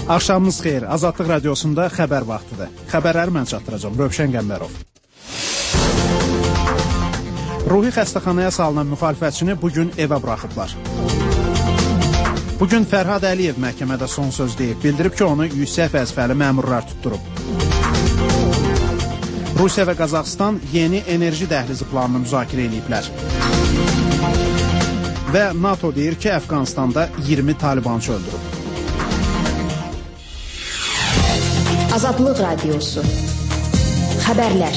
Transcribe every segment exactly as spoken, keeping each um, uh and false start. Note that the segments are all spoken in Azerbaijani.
Axşamınız xeyir. Azadlıq Radiosunda xəbər vaxtıdır. Xəbərləri mən çatdıracağım. Rövşən Qəmbərov. Ruhi xəstəxanaya salınan müxalifətçini bugün evə buraxıblar. Bugün Fərhad Əliyev məhkəmədə son söz deyib. Bildirib ki, onu yüksək vəzifəli məmurlar tutturub. Rusiya və Qazaxıstan yeni enerji dəhlizi planını müzakirə ediblər. Və NATO deyir ki, Əfqanistanda iyirmi talibançı öldürüb. Azadlıq Radiosu. Xəbərlər.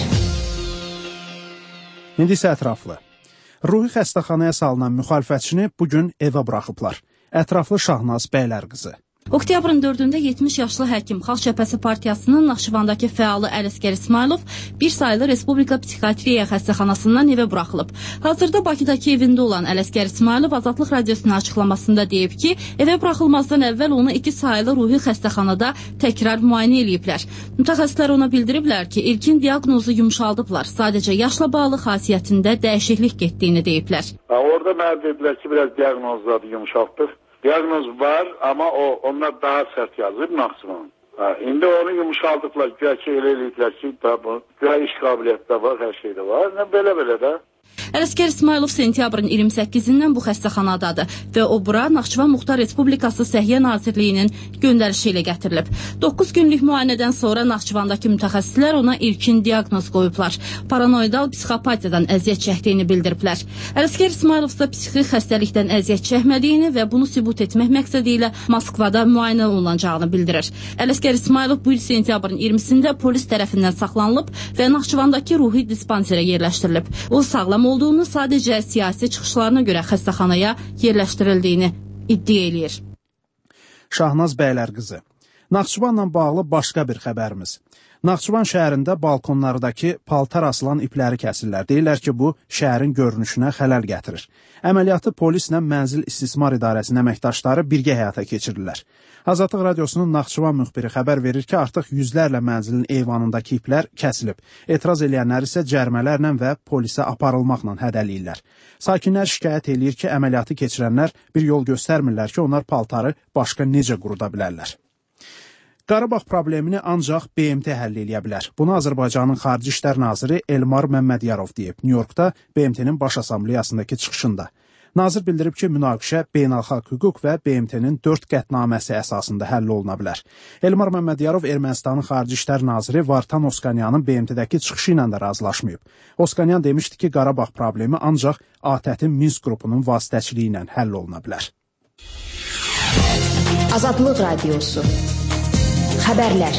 İndi isə ətraflı. Ruhi xəstəxanaya salınan müxalifətçini bugün evə buraxıblar. Ətraflı Şahnaz Bəylərqızı. Oktyabrın dördündə yetmiş yaşlı həkim Xalq Cəbhəsi Partiyasının Naxçıvandakı fəalı Ələsgər İsmailov bir sayılı Respublika Psixiatriya xəstəxanasından evə buraxılıb. Hazırda Bakıdakı evində olan Ələsgər İsmailov Azadlıq Radiosunun açıqlamasında deyib ki, evə buraxılmazdan əvvəl onu iki sayılı ruhi xəstəxanada təkrar müayinə ediblər. Mütəxəssislər ona bildiriblər ki, ilkin diaqnozu yumşaldıblar. Sadəcə yaşla bağlı xasiyyətində dəyişiklik getdiyini deyiblər. Orada mənə dedilər ki, biraz diaqnozları yumşaltdıq. Diaqnoz var, amma o onlar daha sərt yazıb Naxçıvan. İndi onu yumuşaldıqlar, güya ki, elə eləyiblər ki, güya iş qabiliyyəti də var, hər şey də var. Belə-belə də. Ələsgər İsmailov sentyabrın iyirmi səkkizindən bu xəstəxanadadır və o bura Naxçıvan Muxtar Respublikası Səhiyyə Nazirliyinin göndərişi ilə gətirilib. doqquz günlük müayinədən sonra Naxçıvandakı mütəxəssislər ona ilkin diaqnoz qoyublar. Paranoidal psixopatiyadan əziyyət çəkdiyini bildiriblər. Ələsgər İsmailov isə psixi xəstəlikdən əziyyət çəkmədiyini və bunu sübut etmək məqsədi ilə Moskvada müayinə olunacağını bildirir. Ələsgər İsmailov bu il sentyabrın iyirmisində polis tərəfindən saxlanılıb və Naxçıvandakı ruhi dispanserə yerləşdirilib. O sağlam olduğunu, sadəcə siyasi çıxışlarına görə xəstəxanaya yerləşdirildiyini iddia eləyir. Şahnaz Bəylərqızı. Naxçıvanla bağlı başqa bir xəbərimiz. Naxçıvan şəhərində balkonlardakı paltar asılan ipləri kəsirlər. Deyirlər ki, bu şəhərin görünüşünə xələl gətirir. Əməliyyatı polislə Mənzil İstismar İdarəsinin əməkdaşları birgə həyata keçirirlər. Azadlıq Radiosunun Naxçıvan müxbiri xəbər verir ki, artıq yüzlərlə mənzilin eyvanındakı iplər kəsilib. Etiraz edənlər isə cərimələrlə və polisə aparılmaqla hədələyirlər. Sakinlər şikayət eləyir ki, əməliyyatı keçirənlər bir yol göstərmirlər ki, onlar paltarı başqa necə quruda bilərlər. Qarabağ problemini ancaq B M T həll eləyə bilər. Bunu Azərbaycanın Xarici İşlər Naziri Elmar Məmmədiyarov deyib New Yorkda B M T-nin baş assambleyasındakı çıxışında. Nazir bildirib ki, münaqişə beynəlxalq hüquq və B M T-nin dörd qətnaməsi əsasında həll oluna bilər. Elmar Məmmədiyarov Ermənistanın Xarici İşlər Naziri Vartan Oskanyanın B M T-dəki çıxışı ilə də razılaşmayıb. Oskanyan demişdi ki, Qarabağ problemi ancaq A T Ə T-in Minsk qrupunun vasitəçiliyi ilə həll oluna bilər. Azadlıq Radiosu. Xəbərlər.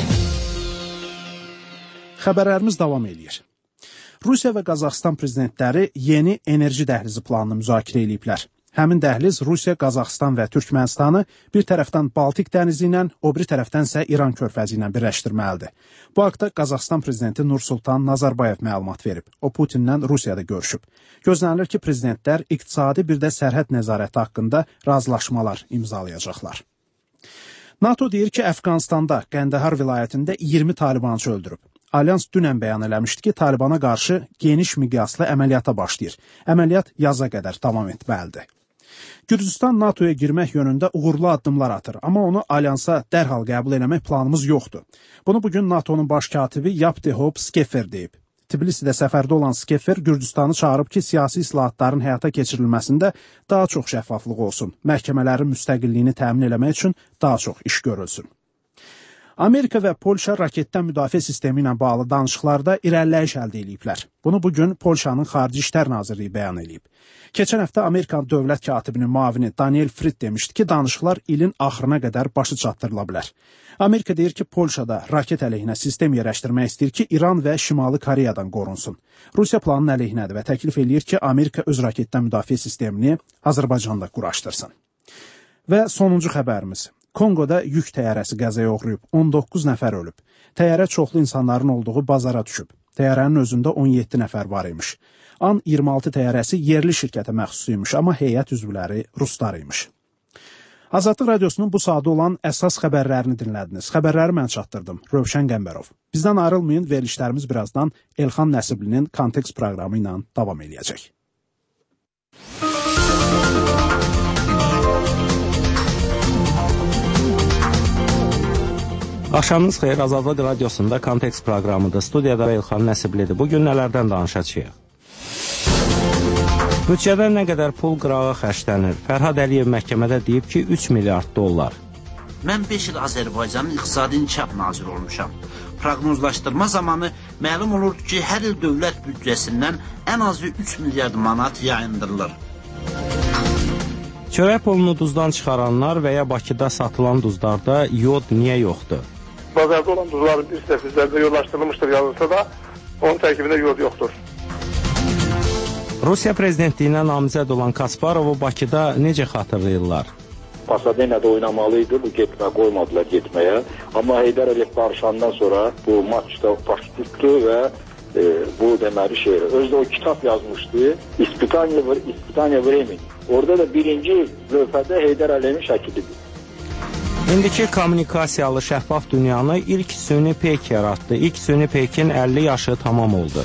Xəbərlərimiz davam edir. Rusiya və Qazaxıstan prezidentləri yeni enerji dəhlizi planını müzakirə ediblər. Həmin dəhliz Rusiya, Qazaxıstan və Türkmənistanı bir tərəfdən Baltik dənizi ilə, o biri tərəfdən isə İran körfəzi ilə birləşdirməlidir. Bu haqda Qazaxıstan prezidenti Nursultan Nazarbayev məlumat verib. O Putinlə Rusiyada görüşüb. Gözlənilir ki, prezidentlər iqtisadi bir də sərhəd nəzarəti haqqında razılaşmalar imzalayacaqlar. NATO deyir ki, Əfqanistanda Qəndəhar vilayətində iyirmi talibançı öldürüb. Alyans dünən bəyan eləmişdi ki, Talibana qarşı geniş miqyaslı əməliyyata başlayır. Əməliyyat yaza qədər davam etməlidir. Gürcüstan NATOya girmək yönündə uğurlu addımlar atır, amma onu alyansa dərhal qəbul eləmək planımız yoxdur. Bunu bugün NATOnun baş katibi Yaptihop Skefer deyib. Tbilisidə səfərdə olan Skefer Gürcüstanı çağırıb ki, siyasi islahatların həyata keçirilməsində daha çox şəffaflıq olsun, məhkəmələrin müstəqilliyini təmin eləmək üçün daha çox iş görülsün. Amerika və Polşa raketdən müdafiə sistemi ilə bağlı danışıqlarda irəliləyiş əldə ediblər. Bunu bugün Polşanın Xarici İşlər Nazirliyi bəyan edib. Keçən həftə Amerikan dövlət katibinin müavini Daniel Fried demişdi ki, danışıqlar ilin axırına qədər başı çatdırıla bilər. Amerika deyir ki, Polşada raket əleyhinə sistem yerləşdirmək istəyir ki, İran və Şimali Koreyadan qorunsun. Rusiya planının əleyhinədir və təklif eləyir ki, Amerika öz raketdən müdafiə sistemini Azərbaycanda quraşdırsın. Və sonuncu xəbərimiz. Kongoda yük təyyarəsi qəzaya uğrayıb, on doqquz nəfər ölüb. Təyyarə çoxlu insanların olduğu bazara düşüb. Təyyarənin özündə on yeddi nəfər var imiş. An iyirmi altı təyyarəsi yerli şirkətə məxsus imiş, amma heyət üzvləri ruslar imiş. Azadlıq Radiosunun bu saatda olan əsas xəbərlərini dinlədiniz. Xəbərləri mən çatdırdım. Rövşən Qəmbərov. Bizdən ayrılmayın, verilişlərimiz birazdan Elxan Nəsiblinin Kontekst proqramı ilə davam edəcək. Axşamınız xeyir, Azadlıq Radiosunda Kontekst proqramıdır. Studiyada İlxan Nəsiblidir. Bugün nələrdən danışacağıq? Büdcədə nə qədər pul qırağa xərclənir? Fərhad Əliyev məhkəmədə deyib ki, üç milyard dollar. Mən beş il Azərbaycanın İqtisadi İnkişaf Naziri olmuşam. Proqnozlaşdırma zamanı məlum olurdu ki, hər il dövlət büdcəsindən ən azı üç milyard manat yayındırılır. Çörək pulunu duzdan çıxaranlar və ya Bakıda satılan duzlarda yod niyə yoxdur? Bazarda olan duzların bir səhvizlərdə yodlaşdırılmışdır yazılsa da, onun tərkibində yod yoxdur. Rusiya prezidentliyinə namizəd olan Kasparovu Bakıda necə xatırlayırlar? Pasadenədə oynamalıydı, bu getmə qoymadılar getməyə. Amma Heydər Əliyev qarşılandan sonra bu maçda baş tutdu və e, bu deməli şey, özdə o kitab yazmışdı, İspitaniya, İspitaniya Vremeni. Orada da birinci lövhədə Heydər Əliyevin şəklidir. İndiki kommunikasiyalı şəffaf dünyanı ilk süni peyk yaratdı. İlk süni peykin əlli yaşı tamam oldu.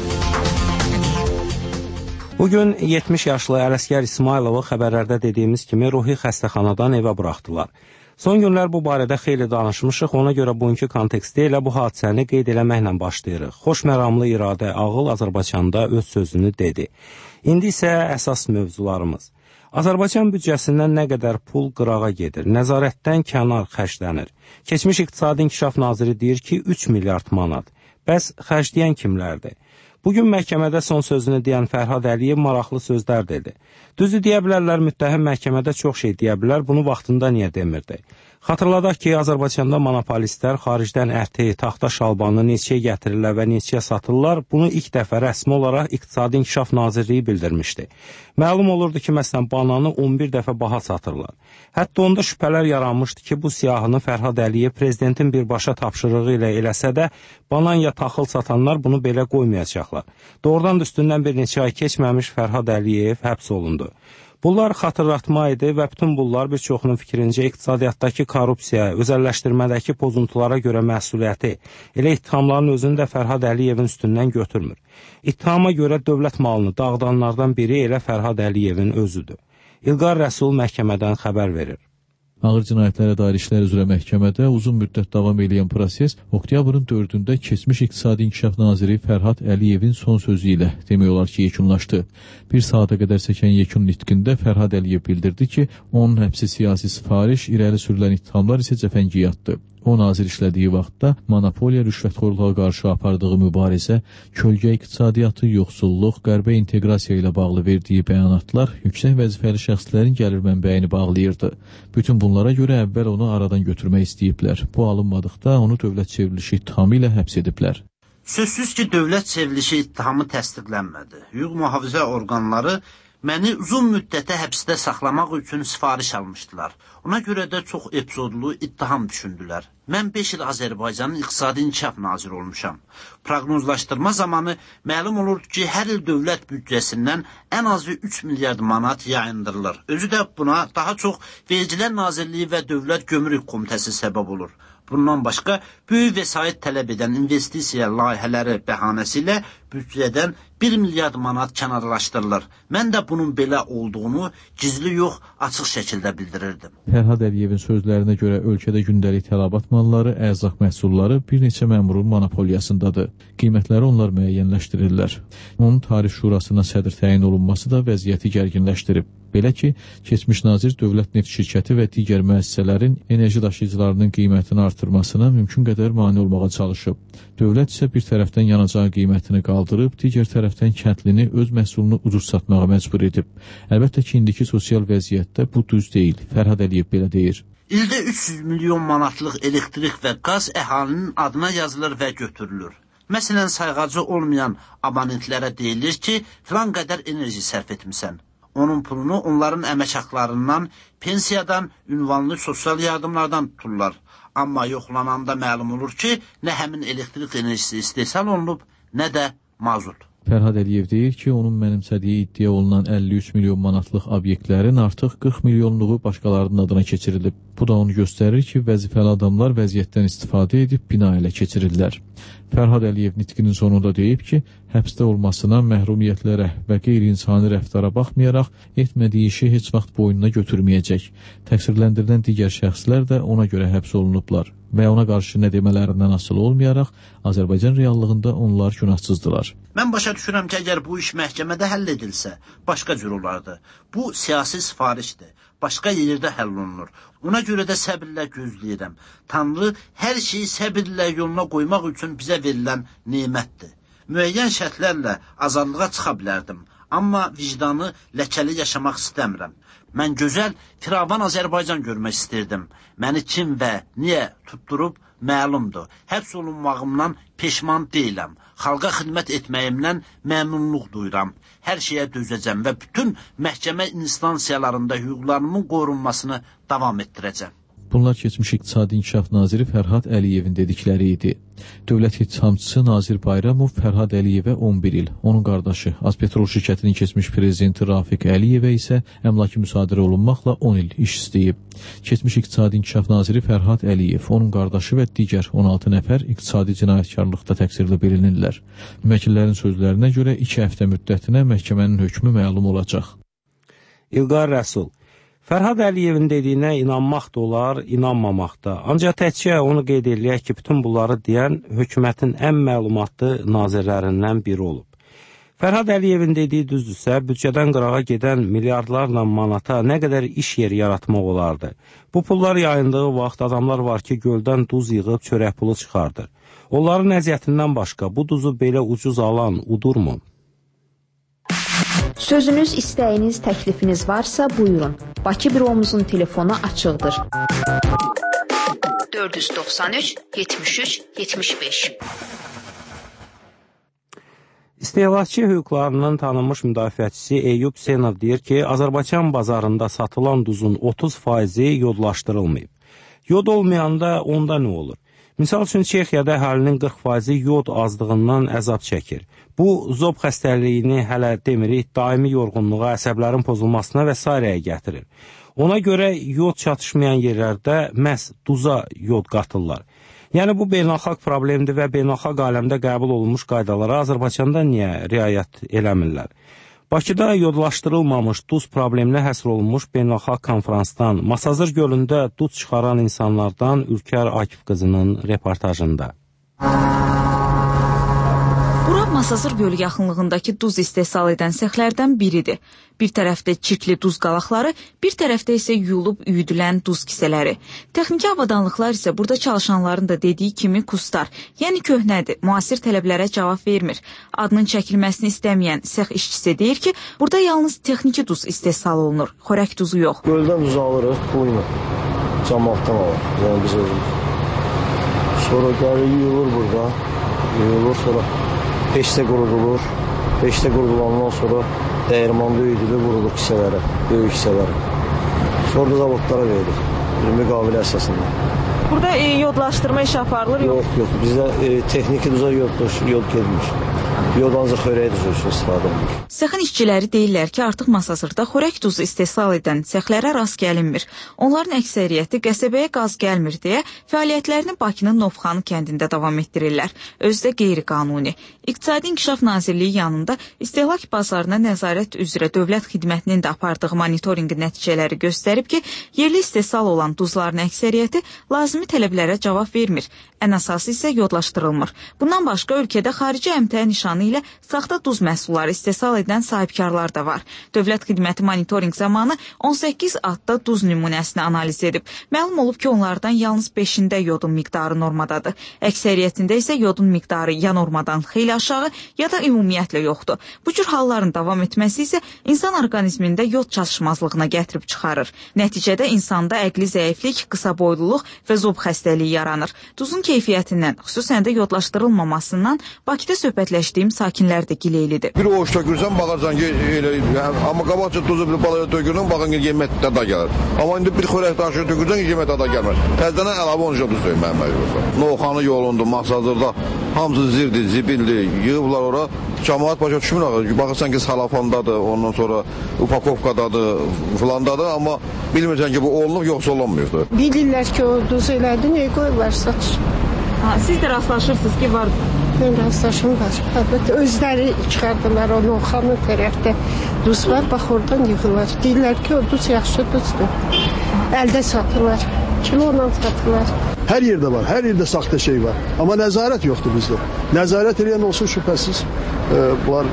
Bugün yetmiş yaşlı Ələsgər İsmayılovu xəbərlərdə dediyimiz kimi ruhi xəstəxanadan evə buraxdılar. Son günlər bu barədə xeyli danışmışıq, ona görə bugünkü kontekstdə ilə bu hadisəni qeyd eləməklə başlayırıq. Xoşməramlı iradə ağıl Azərbaycanda öz sözünü dedi. İndi isə əsas mövzularımız. Azərbaycan büdcəsindən nə qədər pul qırağa gedir, nəzarətdən kənar xərclənir. Keçmiş İqtisadi İnkişaf Naziri deyir ki, üç milyard manat. Bəs xərcləyən kimlərdir? Bugün məhkəmədə son sözünü deyən Fərhad Əliyev maraqlı sözlər dedi. Düzü deyə bilərlər, müttəhim məhkəmədə çox şey deyə bilər, bunu vaxtında niyə demirdi? Xatırladaq ki, Azərbaycanda monopolistlər xaricdən ərteyi, taxta şalbanı neçəyə gətirirlər və neçəyə satırlar, bunu ilk dəfə rəsmi olaraq İqtisadi İnkişaf Nazirliyi bildirmişdi. Məlum olurdu ki, məsələn, bananı on bir dəfə baha satırlar. Hətta onda şübhələr yaranmışdı ki, bu siyahını Fərhad Əliyev prezidentin birbaşa tapşırığı ilə eləsə də, banan ya taxıl satanlar bunu belə qoymayacaqlar. Doğrudan da üstündən bir neçə ay keçməmiş Fərhad Əliyev həbs olundu. Bunlar xatırlatma idi və bütün bunlar bir çoxunun fikrincə iqtisadiyyatdakı korrupsiya, özəlləşdirmədəki pozuntulara görə məsuliyyəti, elə ittihamların özünü də Fərhad Əliyevin üstündən götürmür. İttihama görə dövlət malını dağıdanlardan biri elə Fərhad Əliyevin özüdür. İlqar Rəsul məhkəmədən xəbər verir. Ağır cinayətlərə dair işlər üzrə məhkəmədə uzun müddət davam edən proses oktyabrın dördündə keçmiş İqtisadi İnkişaf Naziri Fərhad Əliyevin son sözü ilə demək olar ki, yekunlaşdı. Bir saata qədər çəkən yekun nitqində Fərhad Əliyev bildirdi ki, onun həbsi siyasi sifariş, irəli sürülən ittihamlar isə cəfəngiyatdır. O nazir işlədiyi vaxtda monopoliya, rüşvətxorluğa qarşı apardığı mübarizə, kölgə iqtisadiyyatı, yoxsulluq, qərbə inteqrasiya ilə bağlı verdiyi bəyanatlar yüksək vəzifəli şəxslərin gəlir mənbəyini bağlayırdı. Bütün bunlara görə əvvəl onu aradan götürmək istəyiblər. Bu alınmadıqda onu dövlət çevrilişi ittihamı ilə həbs ediblər. Sözsüz ki, dövlət çevrilişi ittihamı təsdiqlənmədi. Hüquq mühafizə orqanları məni uzun müddətə həbsdə saxlamaq üçün sifariş almışdılar. Ona görə də çox epizodlu ittiham düşündülər. Mən beş il Azərbaycanın İqtisadi İnkişaf Naziri olmuşam. Proqnozlaşdırma zamanı məlum olurdu ki, hər il dövlət büdcəsindən ən azı üç milyard manat yayındırılır. Özü də buna daha çox Vergilər Nazirliyi və Dövlət Gömrük Komitəsi səbəb olur. Bundan başqa, böyük vəsait tələb edən investisiya layihələri bəhanəsi ilə büdcədən bir milyard manat kənarlaşdırılır. Mən də bunun belə olduğunu gizli yox, açıq şəkildə bildirirdim. Fərhad Əliyevin sözlərinə görə ölkədə gündəlik tələbat malları, ərzaq məhsulları bir neçə məmurun monopoliyasındadır. Qiymətləri onlar müəyyənləşdirirlər. Onun Tarif Şurasına sədr təyin olunması da vəziyyəti gərginləşdirib. Belə ki, keçmiş nazir Dövlət Neft Şirkəti və digər müəssisələrin enerji daşıyıcılarının qiymətini artırmasına mümkün qədər mane olmağa çalışıb. Dövlət isə bir tərəfdən yanacağı qiymətini qaldırıb, digər tərəfdən kəndlini öz məhsulunu ucuz satmağa məcbur edib. Əlbəttə ki, indiki sosial vəziyyətdə bu düz deyil. Fərhad Əliyev belə deyir. İldə üç yüz milyon manatlıq elektrik və qaz əhalinin adına yazılır və götürülür. Məsələn, sayğacı olmayan abonentlərə deyilir ki, filan qədər enerji sərf etmisən. Onun pulunu onların əmək haqlarından, pensiyadan, ünvanlı sosial yardımlardan tuturlar. Amma yoxlananda məlum olur ki, nə həmin elektrik enerjisi istehsal olunub, nə də mazut. Fərhad Əliyev deyir ki, onun mənimsədiyi iddia olunan əlli üç milyon manatlıq obyektlərin artıq qırx milyonluğu başqalarının adına keçirilib. Bu da onu göstərir ki, vəzifəli adamlar vəziyyətdən istifadə edib bina ilə keçirirlər. Fərhad Əliyev nitqinin sonunda deyib ki, həbsdə olmasına, məhrumiyyətlərə və qeyri-insani rəftara baxmayaraq etmədiyi işi heç vaxt boynuna götürməyəcək. Təqsirləndirilən digər şəxslər də ona görə həbs olunublar və ona qarşı nə demələrindən asılı olmayaraq Azərbaycan reallığında onlar günahsızdılar. Mən başa düşürəm ki, əgər bu iş məhkəmədə həll edilsə, başqa cür olardı. Bu siyasi sifarişdir. Başqa yerdə həll olunur. Ona görə də səbirlə gözləyirəm. Tanrı hər şeyi səbirlə yoluna qoymaq üçün bizə verilən nemətdir. Müəyyən şərtlərlə azadlığa çıxa bilərdim. Amma vicdanı ləkəli yaşamaq istəmirəm. Mən gözəl, firavan Azərbaycan görmək istirdim. Məni kim və niyə tutturub məlumdur. Həbs olunmağımdan peşman deyiləm. Xalqa xidmət etməyimdən məmnunluq duyuram. Hər şeyə dözəcəm və bütün məhkəmə instansiyalarında hüquqlarımın qorunmasını davam etdirəcəm. Bunlar keçmiş İqtisadi İnkişaf Naziri Fərhad Əliyevin dedikləri idi. Dövlət ittihamçısı Nazir Bayramov Fərhad Əliyevə on bir il, onun qardaşı Azpetrol şirkətinin keçmiş prezidenti Rafiq Əliyevə isə əmlaki müsadirə olunmaqla on il iş istəyib. Keçmiş İqtisadi İnkişaf Naziri Fərhad Əliyev, onun qardaşı və digər on altı nəfər iqtisadi cinayətkarlıqda təqsirli bilinirlər. Vəkillərin sözlərinə görə iki həftə müddətinə məhkəmənin hökmü məlum olacaq. İlqar Rəsul: Fərhad Əliyevin dediyinə inanmaq da olar, inanmamaq da. Ancaq təkcə onu qeyd eləyək ki, bütün bunları deyən hökumətin ən məlumatlı nazirlərindən biri olub. Fərhad Əliyevin dediyi düzdürsə, büdcədən qırağa gedən milyardlarla manata nə qədər iş yeri yaratmaq olardı. Bu pullar yayındığı vaxt adamlar var ki, göldən duz yığıb çörək pulu çıxardır. Onların əziyyətindən başqa bu duzu belə ucuz alan udurmu? Sözünüz, istəyiniz, təklifiniz varsa buyurun. Bakı büromuzun telefonu açıqdır. dörd yüz doxsan üç yetmiş üç yetmiş beş. İstehlakçı hüquqlarının tanınmış müdafiəçisi Eyüp Senov deyir ki, Azərbaycan bazarında satılan duzun otuz faizi yodlaşdırılmayıb. Yod olmayanda onda nə olur? Misal üçün, Çexiyada əhalinin qırx faizi yod azlığından əzab çəkir. Bu, zob xəstəliyini hələ demirik, daimi yorğunluğa, əsəblərin pozulmasına və s. gətirir. Ona görə yod çatışmayan yerlərdə məhz duza yod qatırlar. Yəni, bu beynəlxalq problemdir və beynəlxalq aləmdə qəbul olunmuş qaydalara Azərbaycanda niyə riayət eləmirlər? Bakıda yodlaşdırılmamış duz probleminə həsr olunmuş beynəlxalq konferansdan, Masazır gölündə duz çıxaran insanlardan Ülkər Akif qızının reportajında. Bura Masazır gölü yaxınlığındakı duz istehsal edən sexlərdən biridir. Bir tərəfdə çirkli duz qalaqları, bir tərəfdə isə yuyulub üyüdülən duz kisələri. Texniki avadanlıqlar isə burada çalışanların da dediyi kimi kustar, yəni köhnədir, müasir tələblərə cavab vermir. Adının çəkilməsini istəməyən sex işçisi deyir ki, burada yalnız texniki duz istehsal olunur, xörək duzu yox. Göldən duz alırıq, buyurun, cəmaatdan alır, yəni biz özümüz. Sonra gəlir, yuyulur burada, yuyulur, sonra peşdə qurudulur, peşdə qurudulandan sonra dəyirmanda üyüdülür, vurulur kisələrə, böyük kisələrə. Sonra da zavodlara verilir, müqavilə əsasında. Burada e, yodlaşdırma iş aparılır? Yox, yox, bizdə e, texniki duza yod, yod gelmir. Yod ancaq xörək duzu üçün istifadə edilir. Sexin işçiləri deyirlər ki, artıq Masazırda xörək duzu istehsal edən sexlərə rast gəlinmir. Onların əksəriyyəti qəsəbəyə qaz gəlmir deyə fəaliyyətlərini Bakının Novxanı kəndində davam etdirirlər. Özü də qeyri-qanuni. İqtisadi İnkişaf Nazirliyi yanında istehlak bazarına nəzarət üzrə dövlət xidmətinin də apardığı monitorinq nəticələri göstərib ki, yerli istehsal olan duzların əksəriyyəti lazımi tələblərə cavab vermir. Ən əsası isə yodlaşdırılmır. Bundan başqa ölkədə xarici əmtəə nişanı ilə saxta duz məhsulları istehsal edən sahibkarlar da var. Dövlət xidməti monitorinq zamanı on səkkiz adda duz nümunəsini analiz edib. Məlum olub ki, onlardan yalnız beşində yodun miqdarı normadadır. Əksəriyyətində isə yodun miqdarı ya normadan xeyli aşağı, ya da ümumiyyətlə yoxdur. Bu cür halların davam etməsi isə insan orqanizmində yod çatışmazlığına gətirib çıxarır. Nəticədə insanda əqli zəiflik, qısa boyluluq və zob xəstəliyi yaranır. Duzun keyfiyyətindən, xüsusən də yodlaşdırılmamasından Bakıda söhbətləşdiyim sakinlər də gileylidir. Bir oğuş tökürsən, baxarsan ki, elə, amma qabaqca duzu bir balaya tökürsən, baxın ki, yemək dada gəlir. Amma indi bir xörək daşı tökürsən ki, yemək dada gəlmir. Təzdən əlavə on duz söyməyəm məcbursan. Novxanı yolundu, Masazırda hamısı zirdir, zibildir, yığıblar ora. Cəmaat başa düşmür, baxırsan ki, salafandadır, ondan sonra upakovkadadır, filandadır, amma bilmirsən ki, bu olunub, yoxsa olunmuyordur. Bilirlər ki, o duz elədi, nəyə qoyurlar satır. Siz də rastlaşırsınız ki, var Mən rastlaşım var. Əlbəttə, özləri çıxardılar onu Oxanı tərəfdə. Duz var, bax oradan yığırlar. Deyirlər ki, o duz yaxşı duzdur. Əldə satırlar, kilola satırlar. Hər yerdə var, hər yerdə saxta şey var. Amma nəzarət yoxdur bizdə. Nəzarət edən olsun şübhəsiz, e, bunlar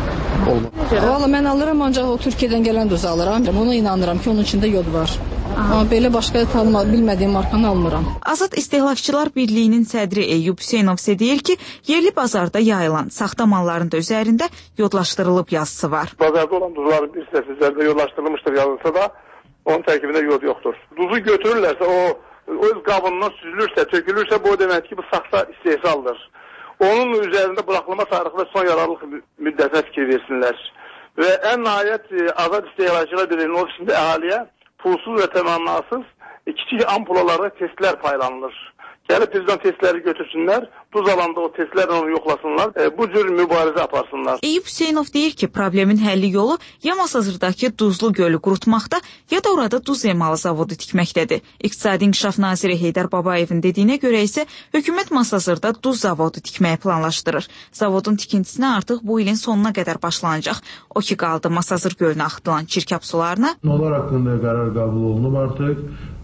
olmaz. Valla mən alıram, ancaq o Türkiyədən gələn duzu alıram. Ona inanıram ki, onun içində yod var. Amma belə başqa tanıma, bilmədiyim markanı almıram. Azad İstehlakçılar Birliyinin sədri Eyyub Hüseynov isə deyir ki, yerli bazarda yayılan saxta malların da üzərində yodlaşdırılıb yazısı var. Bazarda olan duzların bir hissəsi üzərində yodlaşdırılmışdır yazılsa da, onun tərkibində yod yoxdur. Duzu götürürlərsə, o öz qabından süzülürsə, tökülürsə, bu demək ki, bu saxta istehsaldır. Onun üzərində buraxılma tarixi və son yararlıq müddətinə fikir versinlər. Və ən nəhayət Azad İstehlakçılar Birliyinin ofisində əhaliyə pulsuz və təmənnasız kiçik ampulalarda testlər paylanılır. Gəlib bizdən testləri götürsünlər, duz alanda o testlərlə onu yoxlasınlar, e, bu cür mübarizə aparsınlar. Eyyub Hüseynov deyir ki, problemin həlli yolu ya Masazırdakı duzlu gölü qurutmaqda, ya da orada duz emalı zavodu tikməkdədir. İqtisadi İnkişaf Naziri Heydər Babayevin dediyinə görə isə hökumət Masazırda duz zavodu tikməyi planlaşdırır. Zavodun tikintisinə artıq bu ilin sonuna qədər başlanacaq. O ki qaldı Masazır gölünə axıdılan çirkab sularına. Onlar haqqında qərar qəbul olunub artıq.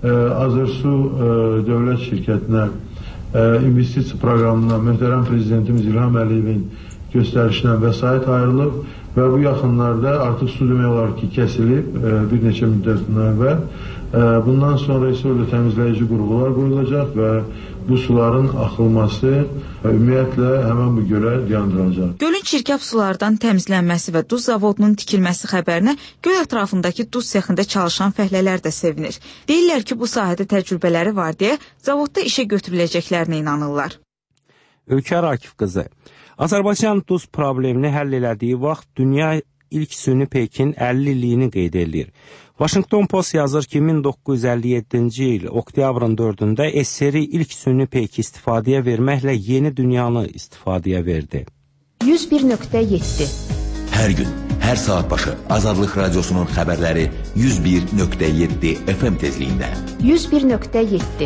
Azərsu dövlət şirkətinə investisiya proqramına möhtərəm prezidentimiz İlham Əliyevin göstərişinə vəsait ayrılıb və bu yaxınlarda artıq su demək olar ki, kəsilib bir neçə müddətindən əvvəl. Bundan sonra isə orada təmizləyici qurğular qoyulacaq və bu suların axılması ümumiyyətlə həmən bu gölə dayandırılacaq. Gölün çirkab sulardan təmizlənməsi və duz zavodunun tikilməsi xəbərinə göl ətrafındakı duz sexində çalışan fəhlələr də sevinir. Deyirlər ki, bu sahədə təcrübələri var deyə zavodda işə götürüləcəklərinə inanırlar. Ülkər Akif qızı, Azərbaycan duz problemini həll elədiyi vaxt dünya ilk süni peykin əlli illiyini qeyd edir. Washington Post yazır ki, min doqquz yüz əlli yeddinci il oktyabrın dördündə S S R ilk süni peyki istifadəyə verməklə yeni dünyanı istifadəyə verdi. yüz bir nöqtə yeddi Hər gün, hər saat başı Azadlıq Radiosunun xəbərləri yüz bir nöqtə yeddi F M tezliyində. yüz bir nöqtə yeddi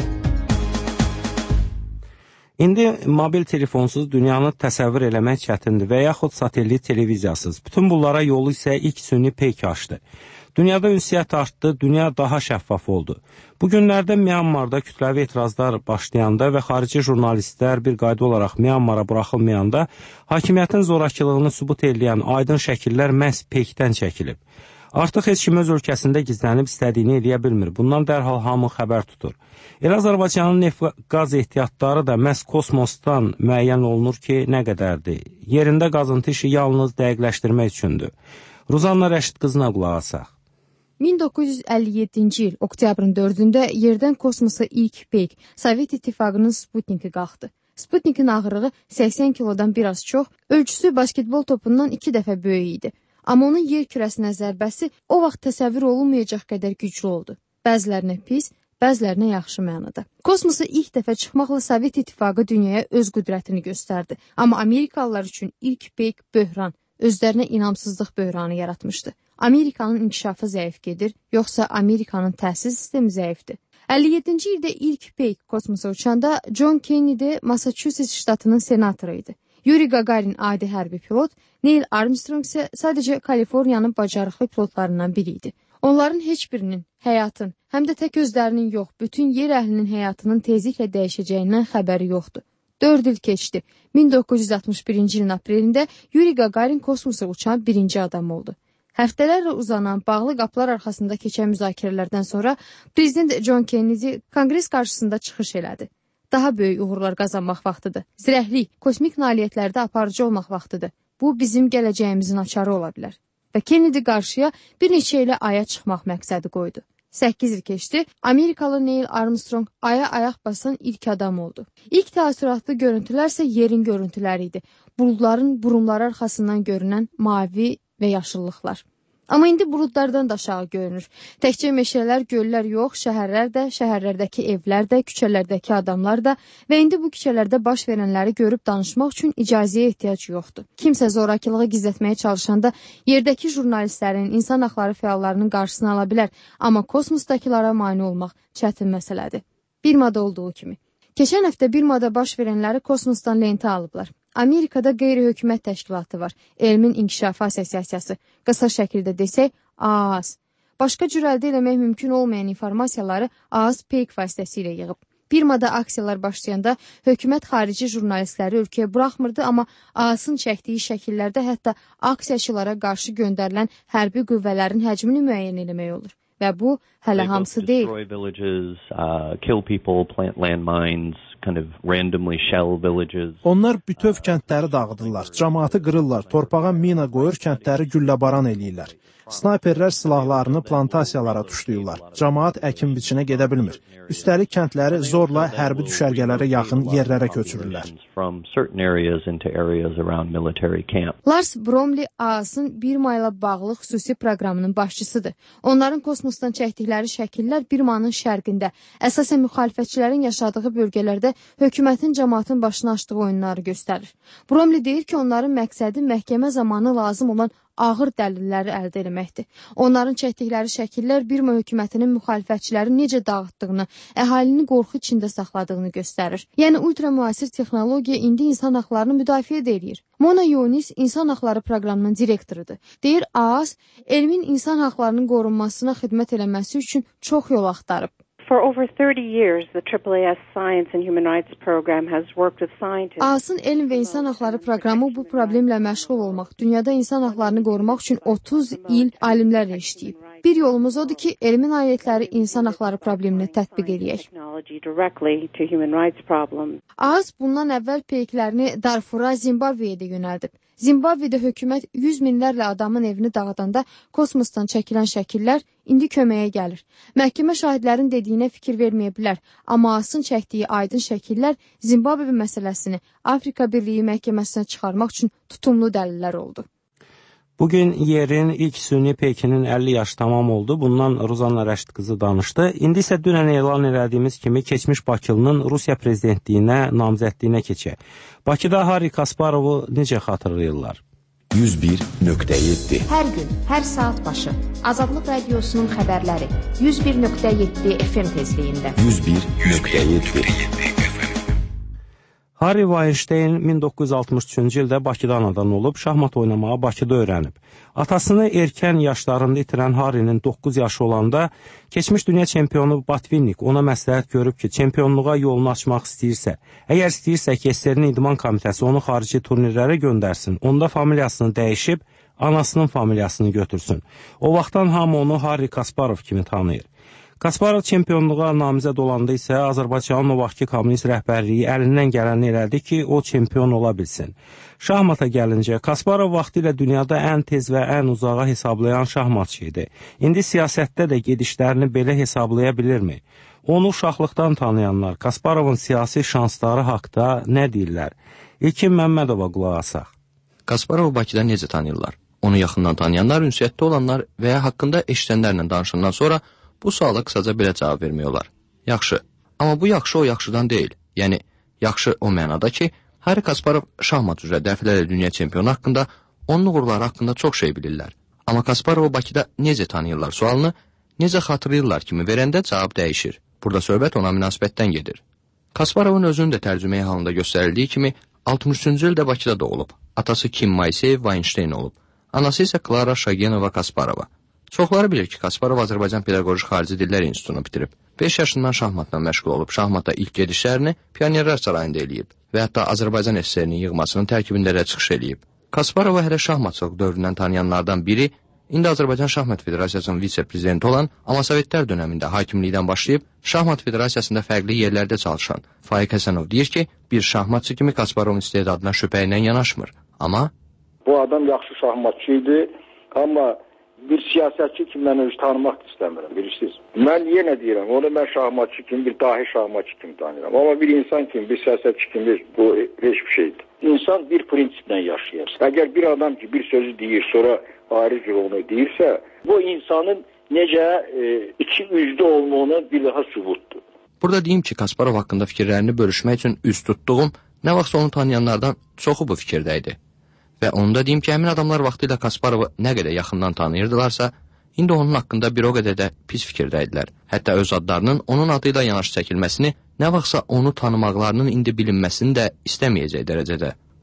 İndi mobil telefonsuz dünyanı təsəvvür eləmək çətindir və yaxud satellit televiziyasız. Bütün bunlara yolu isə ilk süni peyk açdı. Dünyada ünsiyyət artdı, dünya daha şəffaf oldu. Bu günlərdə Myanmarda kütləvi etirazlar başlayanda və xarici jurnalistlər bir qayda olaraq Myanmara buraxılmayanda hakimiyyətin zorakılığını sübut edən aydın şəkillər məhz peykdən çəkilib. Artıq heç kim öz ölkəsində gizlənib istədiyini eləyə bilmir. Bundan dərhal hamı xəbər tutur. Elə Azərbaycanın neft qaz ehtiyatları da məhz kosmosdan müəyyən olunur ki, nə qədərdir. Yerində qazıntı işi yalnız dəqiqləşdirmək üçündür. Ruzanna Rəşid qızına qulaq asaq. min doqquz yüz əlli yeddinci il oktyabrın dördündə yerdən kosmosa ilk peyk Sovet İttifaqının Sputniki qalxdı. Sputnikin ağırlığı səksən kilodan biraz çox, ölçüsü basketbol topundan iki dəfə böyük idi. Amma onun yer kürəsinə zərbəsi o vaxt təsəvvür olunmayacaq qədər güclü oldu. Bəzilərinə pis, bəzilərinə yaxşı mənada. Kosmosa ilk dəfə çıxmaqla Sovet İttifaqı dünyaya öz qüdrətini göstərdi. Amma Amerikalılar üçün ilk peyk böhran, özlərinə inamsızlıq böhranı yaratmışdı. Amerikanın inkişafı zəif gedir, yoxsa Amerikanın təhsil sistemi zəifdir? əlli yeddinci ildə ilk peyk kosmosa uçanda John Kennedy Massachusetts ştatının senatoru idi. Yuri Gagarin adi hərbi pilot, Neil Armstrong isə sadəcə Kaliforniyanın bacarıqlı pilotlarından biri idi. Onların heç birinin həyatın, həm də tək özlərinin yox, bütün yer əhlinin həyatının tezliklə dəyişəcəyindən xəbəri yoxdur. dörd il keçdi. min doqquz yüz altmış birinci ilin aprelində Yuri Gagarin kosmosa uçan birinci adam oldu. Həftələrlə uzanan bağlı qapılar arxasında keçən müzakirələrdən sonra prezident John Kennedy Konqres qarşısında çıxış elədi. Daha böyük uğurlar qazanmaq vaxtıdır. Zirəhlik, kosmik nailiyyətlərdə aparıcı olmaq vaxtıdır. Bu bizim gələcəyimizin açarı ola bilər. Və Kennedy qarşıya bir neçə ilə aya çıxmaq məqsədi qoydu. səkkiz il keçdi, Amerikalı Neil Armstrong aya ayaq basan ilk adam oldu. İlk təəssüratlı görüntülər isə yerin görüntüləri idi. Buludların burumları arxasından görünən mavi və yaşıllıqlar. Amma indi buludlardan da aşağı görünür. Təkcə meşələr, göllər yox, şəhərlər də, şəhərlərdəki evlər də, küçələrdəki adamlar da və indi bu küçələrdə baş verənləri görüb danışmaq üçün icazəyə ehtiyac yoxdur. Kimsə zorakılığı gizlətməyə çalışanda yerdəki jurnalistlərin, insan haqları fəallarının qarşısını ala bilər, amma kosmosdakılara mane olmaq çətin məsələdir. Birmada olduğu kimi. Keçən həftə Birmada baş verənləri kosmosdan lentə alıblar. Amerikada qeyri-hökumət təşkilatı var. Elmin İnkişafı Assosiasiyası. Qısa şəkildə desək, A A S. Başqa cür əldə eləmək mümkün olmayan informasiyaları A A S P E Y K vasitəsilə yığıb. Birmada aksiyalar başlayanda hökumət xarici jurnalistləri ölkəyə buraxmırdı, amma A A S-ın çəkdiyi şəkillərdə hətta aksiyaçılara qarşı göndərilən hərbi qüvvələrin həcmini müəyyən etmək olur. Və bu hələ hamısı deyil. Onlar bütöv kəndləri dağıdırlar, cəmaatı qırırlar, torpağa mina qoyur, kəndləri gülləbaran eləyirlər. Snayperlər silahlarını plantasiyalara tuşlayırlar. Cəmaat əkin-biçinə gedə bilmir. Üstəlik kəndləri zorla hərbi düşərgələrə yaxın yerlərə köçürürlər. Lars Bromley A A S-ın Birma ilə bağlı xüsusi proqramının başçısıdır. Onların kosmosdan çəkdikləri şəkillər Birmanın şərqində, əsasən müxalifətçilərin yaşadığı bölgələrdə hökumətin cəmaatın başına açdığı oyunları göstərir. Bromley deyir ki, onların məqsədi məhkəmə zamanı lazım olan ağır dəlilləri əldə etməkdir. Onların çəkdikləri şəkillər Birma hökumətinin müxalifətçiləri necə dağıtdığını, əhalini qorxu içində saxladığını göstərir. Yəni ultra müasir texnologiya indi insan haqlarını müdafiə edir. Mona Yonis insan haqları proqramının direktorudur. Deyir, A A S elmin insan haqlarının qorunmasına xidmət eləməsi üçün çox yol axtarıb. For over thirty years, the A A A S Science and Human Rights Program has worked with scientists. A A S-ın elm və insan haqları proqramı bu problemlə məşğul olmaq, dünyada insan haqlarını qorumaq üçün otuz il alimlərlə işləyib. Bir yolumuz odur ki, elmin ayətləri insan haqları problemini tətbiq edək. A A S bundan əvvəl peyklərini Darfura, Zimbabveyə də yönəldib. Zimbabvedə hökumət yüz minlərlə adamın evini dağıdanda kosmosdan çəkilən şəkillər indi köməyə gəlir. Məhkəmə şahidlərin dediyinə fikir verməyə bilər, amma A A S-ın çəkdiyi aydın şəkillər Zimbabve məsələsini Afrika Birliyi məhkəməsinə çıxarmaq üçün tutumlu dəlillər oldu. Bugün yerin ilk süni peykinin əlli yaşı tamam oldu. Bundan Ruzanna Rəşid qızı danışdı. İndi isə dünən elan elədiyimiz kimi keçmiş Bakılının Rusiya prezidentliyinə namzədliyinə keçək. Bakıda Harri Kasparovu necə xatırlayırlar? yüz bir nöqtə yeddi Hər gün, hər saat başı Azadlıq Radiosunun xəbərləri yüz bir nöqtə yeddi F M tezliyində. yüz bir nöqtə yeddi Harry Weinstein min doqquz yüz altmış üçüncü ildə Bakıda anadan olub, şahmat oynamağı Bakıda öyrənib. Atasını erkən yaşlarında itirən Harry'nin doqquz yaşı olanda keçmiş dünya çempionu Batvinnik ona məsləhət görüb ki, çempionluğa yolunu açmaq istəyirsə, əgər istəyirsə ki, S S R-in İdman Komitəsi onu xarici turnirlərə göndərsin, onda familiyasını dəyişib, anasının familiyasını götürsün. O vaxtdan hamı onu Harry Kasparov kimi tanıyır. Kasparov çempionluğa namizəd olanda isə Azərbaycanın o vaxtki kommunist rəhbərliyi əlindən gələni elədi ki, o çempion ola bilsin. Şahmata gəlincə, Kasparov vaxtı ilə dünyada ən tez və ən uzağa hesablayan şahmatçı idi. İndi siyasətdə də gedişlərini belə hesablaya bilirmi? Onu uşaqlıqdan tanıyanlar Kasparovun siyasi şansları haqda nə deyirlər? İlkin Məmmədova qulaq asaq. Kasparovu Bakıda necə tanıyırlar? Onu yaxından tanıyanlar, ünsiyyətdə olanlar və ya haqqında eşidənlərlə danışandan sonra bu suala qısaca belə cavab vermək olar. Yaxşı, amma bu yaxşı o yaxşıdan deyil. Yəni, yaxşı o mənada ki, Harry Kasparov şahmat üzrə dəfələrlə dünya çempionu haqqında, onun uğurları haqqında çox şey bilirlər. Amma Kasparovu Bakıda necə tanıyırlar sualını, necə xatırlayırlar kimi verəndə cavab dəyişir. Burada söhbət ona münasibətdən gedir. Kasparovun özünün də tərcüməyi halında göstərildiyi kimi, altmış üçüncü ildə Bakıda doğulub. Atası Kim Moiseyev Weinstein olub. Anası isə Klara Shagenova Kasparova. Çoxları bilir ki, Kasparov Azərbaycan Pedaqoji Xarici Dillər İnstitutunu bitirib. beş yaşından şahmatla məşğul olub, şahmata ilk gedişlərini Pionerlər Sarayında eləyib və hətta Azərbaycan S S R-nin yığmasının tərkibində də çıxış eləyib. Kasparovu hələ şahmatçılıq dövründən tanıyanlardan biri, indi Azərbaycan Şahmat Federasiyasının vitse-prezidenti olan, amma Sovetlər dönəmində hakimlikdən başlayıb, Şahmat Federasiyasında fərqli yerlərdə çalışan Faiq Həsənov deyir ki, bir şahmatçı kimi Kasparovun istedadına şübhə ilə yanaşmır. Amma bu adam yaxşı şahmatçı idi, amma bir siyasətçi kimi mən özü tanımaq istəmirəm, bilirsiniz. Mən yenə deyirəm, onu mən şahmatçı kimi, bir dahi şahmatçı kimi tanıyıram. Amma bir insan kimi, bir siyasətçi kimi bu heç bir şeydir. İnsan bir prinsiplə yaşayır. Əgər bir adam ki, bir sözü deyir, sonra ayrı cür onu deyirsə, bu insanın necə e, iki üzlü olmağına bir daha sübutdur. Burada deyim ki, Kasparov haqqında fikirlərini bölüşmək üçün üz tutduğum, nə vaxtsa onu tanıyanlardan çoxu bu fikirdə idi. Və onu da deyim ki, həmin adamlar vaxtı ilə Kasparovu nə qədər yaxından tanıyırdılarsa, indi onun haqqında bir o qədər də pis fikirdəydilər. Hətta öz adlarının onun adıyla yanaşı çəkilməsini, nə vaxtsa onu tanımaqlarının indi bilinməsini də istəməyəcək dərəcədə.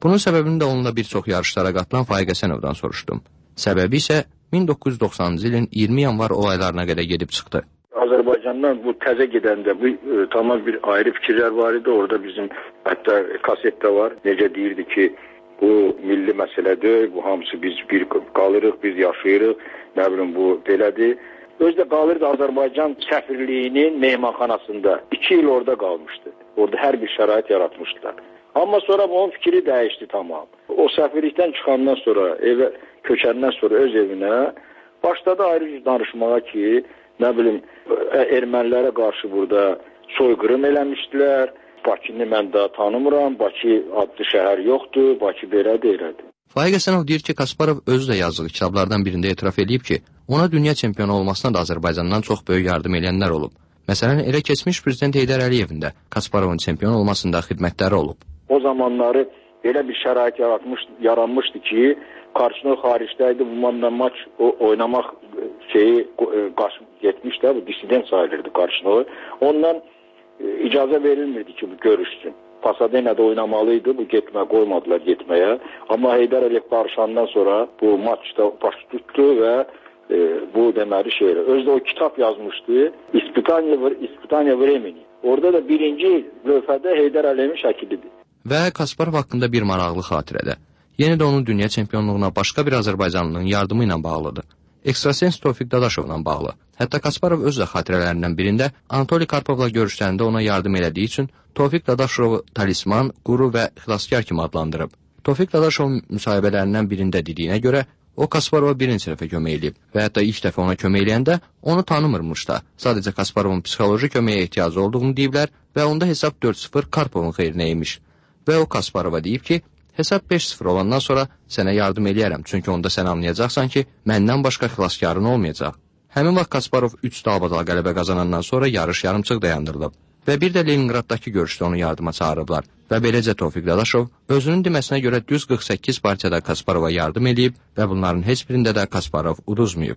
Bunun səbəbini də onunla bir çox yarışlara qatılan Faiq Həsənovdan soruşdum. Səbəbi isə min doqquz yüz doxsanıncı ilin iyirmi yanvar olaylarına qədər gedib çıxdı. Azərbaycandan bu təzə gedəndə bu e, tamam bir ayrı fikirlər var idi. Orada bizim hətta kasetdə var. Necə deyirdi ki, bu milli məsələdir, bu hamısı biz bir qalırıq, biz yaşayırıq, nə bilim bu belədir. Özdə qalırdı Azərbaycan səfirliyinin mehmanxanasında. İki il orada qalmışdı. Orada hər bir şərait yaratmışdılar. Amma sonra onun fikri dəyişdi tamam. O səfirlikdən çıxandan sonra, evə köçəndən sonra öz evinə başladı ayrı danışmağa ki, nə bilim, ermənilərə qarşı burada soyqırım eləmişdilər. Bakını mən daha tanımıram, Bakı adlı şəhər yoxdur, Bakı belədir, elədir. Faiq Həsənov deyir ki, Kasparov özü də yazdığı kitablardan birində etiraf edib ki, ona dünya çempionu olmasına da Azərbaycandan çox böyük yardım edənlər olub. Məsələn, elə keçmiş prezident Heydər Əliyevin də Kasparovun çempion olmasında xidmətləri olub. O zamanları elə bir şərait yaratmış, yaranmışdı ki, qarşısına xaricdəydi, bununla maç o, oynamaq şeyi qaçıb getmişdi, bu dissident sayılırdı qarşısına. Ondan e, icazə verilmirdi ki, bu görüşsün. Pasadena'da oynamalıydı, bu getmə, qoymadılar getməyə. Amma Heydər Əliyev qarşılandan sonra bu maçda baş tutdu və e, bu deməli şeylə. Özdə o kitab yazmışdı, İspitaniya, İspitaniya Vremeni. Orada da birinci lövhədə Heydər Əliyevin şəklidir. Və Kasparov haqqında bir maraqlı xatirədə. Yenə də onun dünya çempionluğuna başqa bir Azərbaycanlının yardımı ilə bağlıdır. Ekstrasens Tofiq Dadaşovla bağlı. Hətta Kasparov öz də xatirələrindən birində Anatoli Karpovla görüşlərində ona yardım elədiyi üçün Tofiq Dadaşovu talisman, quru və xilaskar kimi adlandırıb. Tofiq Dadaşov müsahibələrindən birində dediyinə görə o Kasparova birinci dəfə kömək edib və hətta ilk dəfə ona kömək eləyəndə onu tanımırmış da. Sadəcə Kasparovun psixoloji köməyə ehtiyacı olduğunu deyiblər və onda hesab dörd sıfır Karpovun xeyrinə imiş. Və o Kasparova deyib ki, hesab beş sıfır olandan sonra sənə yardım eləyərəm, çünki onda sən anlayacaqsan ki, məndən başqa xilaskarın olmayacaq. Həmin vaxt Kasparov üç dalbadal qələbə qazanandan sonra yarış yarımçıq dayandırılıb və bir də Leningraddakı görüşdə onu yardıma çağırıblar və beləcə Tofiq Dadaşov özünün deməsinə görə düz qırx səkkiz partiyada Kasparova yardım eləyib və bunların heç birində də Kasparov uduzmayıb.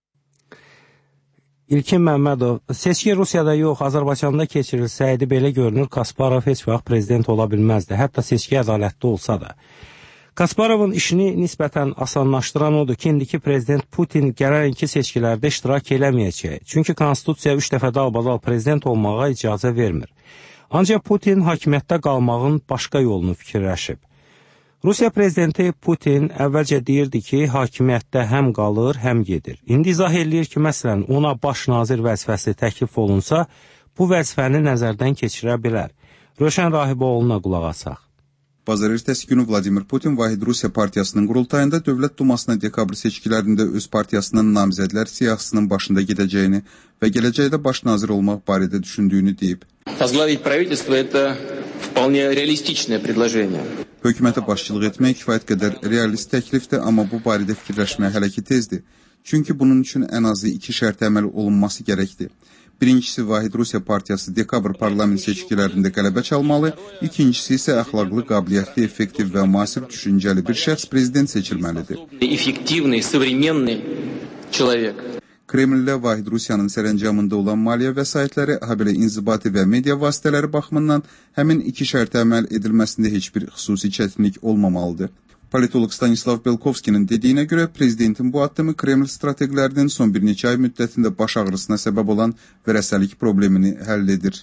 İlkin Məmmədov, seçki Rusiyada yox, Azərbaycanda keçirilsəydi belə görünür, Kasparov heç vaxt prezident ola bilməzdi, hətta seçki ədalətli olsa da. Kasparovun işini nisbətən asanlaşdıran odur ki, indiki prezident Putin gələnki seçkilərdə iştirak eləməyəcək. Çünki Konstitusiya üç dəfə dalbadal prezident olmağa icazə vermir. Ancaq Putin hakimiyyətdə qalmağın başqa yolunu fikirləşib. Rusiya prezidenti Putin əvvəlcə deyirdi ki, hakimiyyətdə həm qalır, həm gedir. İndi izah eləyir ki, məsələn, ona baş nazir vəzifəsi təklif olunsa, bu vəzifəni nəzərdən keçirə bilər. Röşən Rahiboğlu'na qulaq asaq. Bazar ertəsi günü Vladimir Putin Vahid Rusiya partiyasının qurultayında Dövlət Dumasına dekabr seçkilərində öz partiyasının namizədlər siyahısının başında gedəcəyini və gələcəkdə baş nazir olmaq barədə düşündüyünü deyib. Возглавить правительство – это вполне реалистичное предложение. Hökumətə başçılıq etmək kifayət qədər realist təklifdir, amma bu barədə fikirləşmək hələ ki tezdir. Çünki bunun üçün ən azı iki şərt əməl olunması gərəkdir. Birincisi, Vahid Rusiya partiyası dekabr parlament seçkilərində qələbə çalmalı, ikincisi isə əxlaqlı, qabiliyyətli, effektiv və müasir düşüncəli bir şəxs prezident seçilməlidir. Effektivный, современный человек. Kremllə Vahid Rusiyanın sərəncamında olan maliyyə vəsaitləri, habelə inzibati və media vasitələri baxımından həmin iki şərtə əməl edilməsində heç bir xüsusi çətinlik olmamalıdır. Politolog Stanislav Belkovskinin dediyinə görə prezidentin bu addımı Kreml strateqlərinin son bir neçə ay müddətində baş ağrısına səbəb olan vərəsəlik problemini həll edir.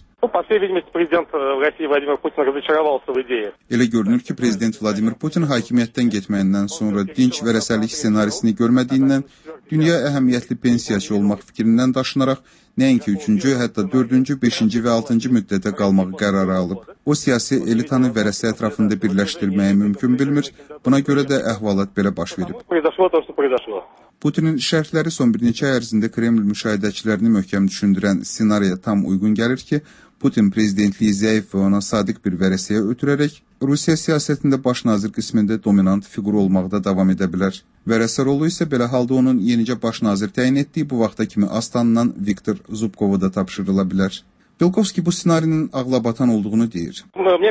Elə görünür ki, prezident Vladimir Putin hakimiyyətdən getməyindən sonra dinç vərəsəlik senarisini görmədiyindən dünya əhəmiyyətli pensiyaçı olmaq fikrindən daşınaraq nəinki üçüncü, hətta dördüncü, beşinci və altıncı müddətə qalmağı qərarı alıb. O siyasi elitanı vərəsə ətrafında birləşdirməyi mümkün bilmir, buna görə də əhvalat belə baş verib. Putinin şərhləri son bir neçə ay ərzində Kreml müşahidəçilərini möhkəm düşündürən ssenariyə tam uyğun gəlir ki, Putin prezidentliyi zəif və ona sadiq bir vərəsəyə ötürərək Rusiya siyasətində baş nazir qismində dominant fiqur olmaqda davam edə bilər. Vərəsə rolu isə belə halda onun yenicə baş nazir təyin etdiyi bu vaxta kimi astanınan Viktor Zubkova da tapşırıla bilər. Belkovski bu ssenarinin ağlabatan olduğunu deyir.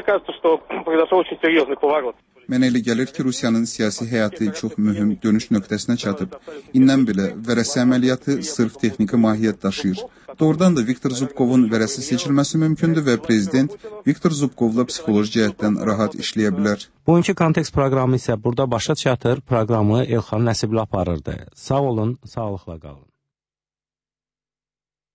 Mənə elə gəlir ki, Rusiyanın siyasi həyatı çox mühüm dönüş nöqtəsinə çatıb. İndən belə vərəsə əməliyyatı sırf texniki mahiyyət daşıyır. Doğrudan da Viktor Zubkovun vərəsi seçilməsi mümkündür və prezident Viktor Zubkovla psixoloji cəhətdən rahat işləyə bilər. Bugünkü kontekst proqramı isə burada başa çatır. Proqramı Elxan Nəsibli aparırdı. Sağ olun, sağlıqla qalın.